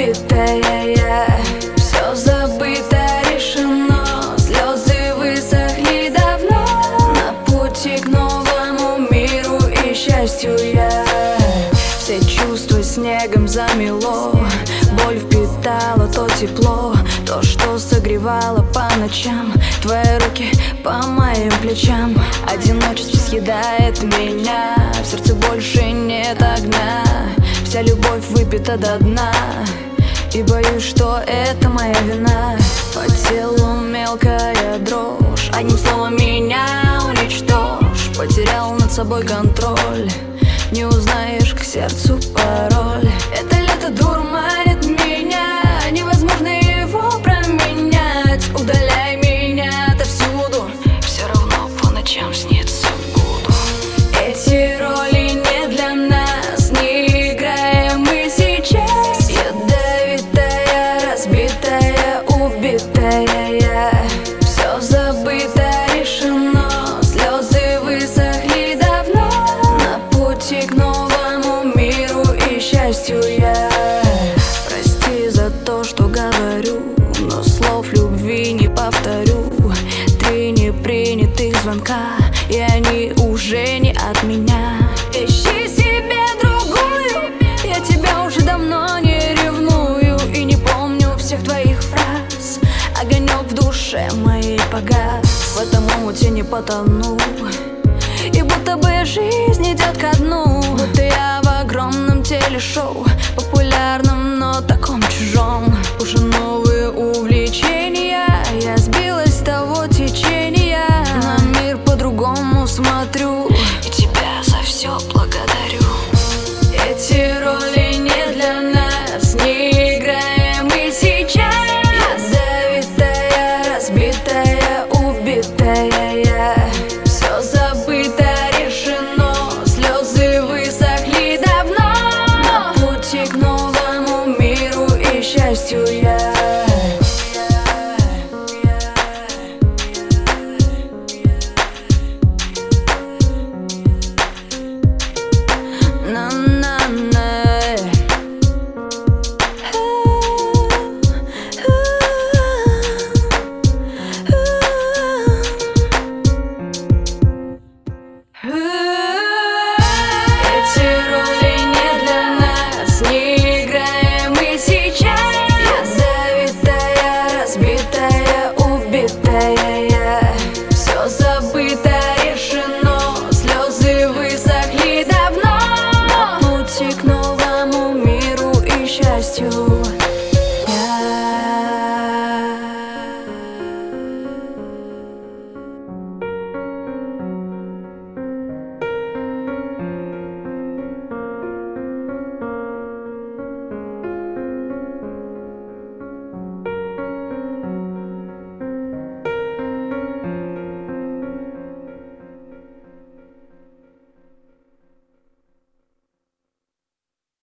убитая я. Все забыто, решено, слезы высохли давно. На пути к новому миру и счастью я. Все чувства снегом замело, боль впитала то тепло, то, что согревало по ночам. Твои руки по моим плечам. Одиночество съедает меня, в сердце больше нет огня. Вся любовь выпита до дна, и боюсь, что это моя вина. По телу мелкая дрожь, одним словом меня уничтожь. Потерял над собой контроль, не узнаешь к сердцу пароль. Это лето дурманит меня, невозможно его променять. Удаляй меня отовсюду, все равно по ночам снится буду. Эти роли не для нас, не играем мы сейчас. Ядовитая, разбитая, убитая я. Все забыто, решено, слезы высохли давно. На пути к новому миру и счастью я. Прости за то, что говорю, но слов любви не повторю. Три непринятых звонка, и они уже не от меня. Ищи себе другую, я тебя уже давно не ревную. И не помню всех твоих фраз, огонек в душе моей погас. В этом омуте не потону, и будто бы жизнь идет ко дну. Будто я в огромном телешоу, популярном, но таком чужом. Уже новые увлечения, я сбилась с того течения. На мир по-другому смотрю, и тебя за все благодарю. Эти роли не для нас, не играем мы сейчас. Ядовитая, разбитая, убитая я. Все забыто, решено, слезы высохли давно. На пути к новому миру и счастью я. Эти роли не для нас, не играем мы сейчас. Ядовитая, разбитая, убитая я. Все забыто, решено, слезы высохли давно. На пути к новому миру и счастью.